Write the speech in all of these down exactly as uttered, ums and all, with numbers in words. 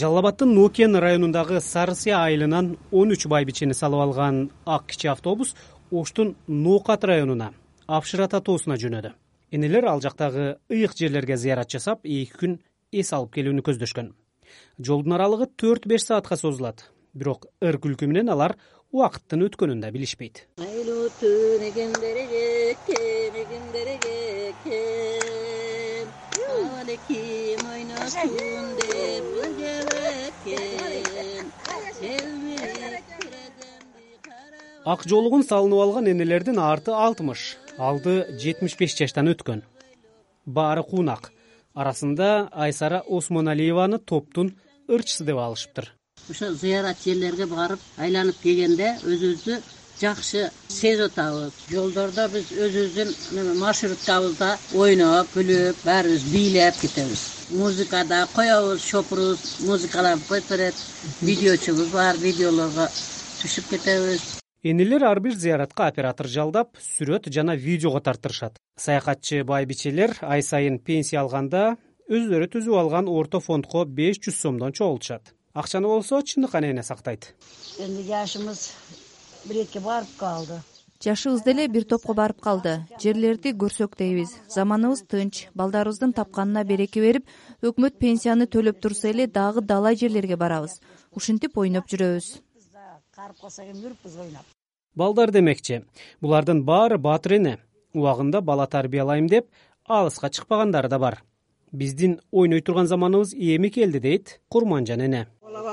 Жалал Абадтын Нукен районундагы Сарысыя айылынан он үч байбичени салып алган ак кичи автобус Оштун Ноокат районуна, Апшырата тоосуна жөнөдү. Энелер ал жактагы ыйык жерлерге зыярат жасап, эки күн эс алып келүүнү көздөшкөн. Жолдун аралыгы төрт беш саатка созулат. Бирок ыр күлкү менен алар убакыттын өткөнүн да билишпейт. Ак жолугун салынып алган энелердин арты алтымыш, алды жетимиш беш жаштан өткөн. Баары куунак. Арасында Айсара Осмоналиеваны топтун ырчысы деп алышыптыр. Ошо зыярат жерлерге барып, айланып келгенде өзүбүздү жакшы сезип атабыз. Жолдордо биз өзүбүздүн маршруттабызда ойноп, күлүп, баарыбыз бийлеп кетебиз. Музыкада коебуз, шопурубуз, музыкаларды коюп берет. Видеочубуз бар, видеолорго түшүп кетебиз. Энелер ар бир зыяратка оператор жалдап, сүрөт жана видеого тартырышат. Саякатчы байбичелер ай сайын пенсия алганда өздөрү түзүп алган орто фондко беш жүз сомдон чогултушат. Акчаны болсо чындыкка эне сактайт. Эми жашыбыз биретке барып калды. Жашыбыз деле бир топко барып калды. Жерлерди көрсөк дейбиз. Заманыбыз тынч, балдарыбыздын тапканына береке берип, өкмөт пенсияны төлөп турса эле дагы далай жерлерге барабыз. Ушинтип ойноп жүрөбүз. Карып калса эми жүрүпбүз ойноп. Балдар демекчи, булардын баары баатыр эне. Убагында бала тарбиялайм деп алыска чыкпагандары да бар. Биздин ойной турган заманыбыз эми келди дейт Курманжан эне.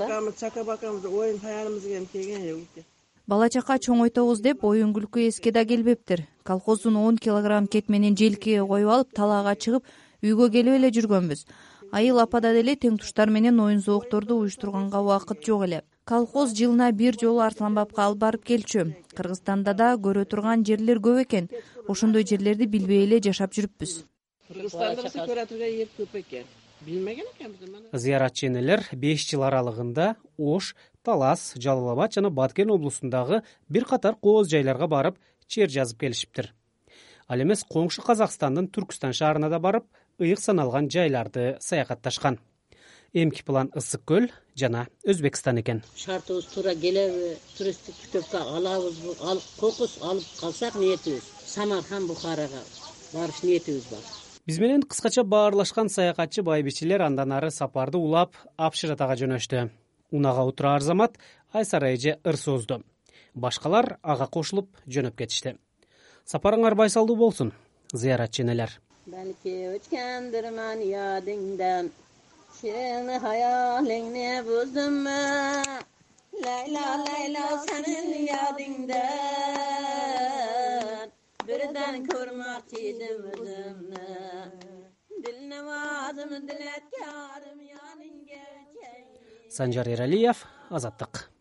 Бала чака чоңойтобуз деп оюн күлкү эске да келбептир. Колхоздун он килограмм кет менен желкеге коюп алып, талаага чыгып, үйгө келип эле жүргөнбүз. Айыл апада деле тең туштар менен оюн зоокторду уюштурганга убакыт жок эле. Колхоз жылына бир жолу Арсланбапка алып барып келчү. Кыргызстанда да көрө турган жерлер көп экен. Ошондой жерлерди билбей эле жашап жүрүппүз. Кыргызстанда биз көрө турган жер көп экен. Билмеген экенбиз. Зыяратчы энелер беш жыл аралыгында Ош, Талас, Жалал Абад жана Баткен облусундагы бир катар кооз жайларга барып, чер жазып келишиптир. Ал эмес коңшу Казакстандын Түркүстан шаарына да барып, ыйык саналган жайларды саякатташкан. Эмки план Ысык көл жана Өзбекстан экен. Шартыбыз туура келеби, туристтик китепке алабызбы, алып кокус алып калсак ниетибиз. Самархан, Бухарага барыш ниетибиз бар. Биз менен кыскача баарлашкан саякатчы байбичелер андан ары сапарды улап Апшыратага жөнөштү. Унага утура Арзамат Айсара эже ыр созду. Башкалар ага кошулуп жөнөп кетишти. Сапарыңар байсалдуу болсун, зыяратчы энелер. Belki ötkendirmen yadingden, şirin hayalini buldum mu? Leyla Leyla senin yadingden, birden kurmak idim özümle. Dilnavazım, dilekkarım yanınge. Санжар Эралиев, Азаттык.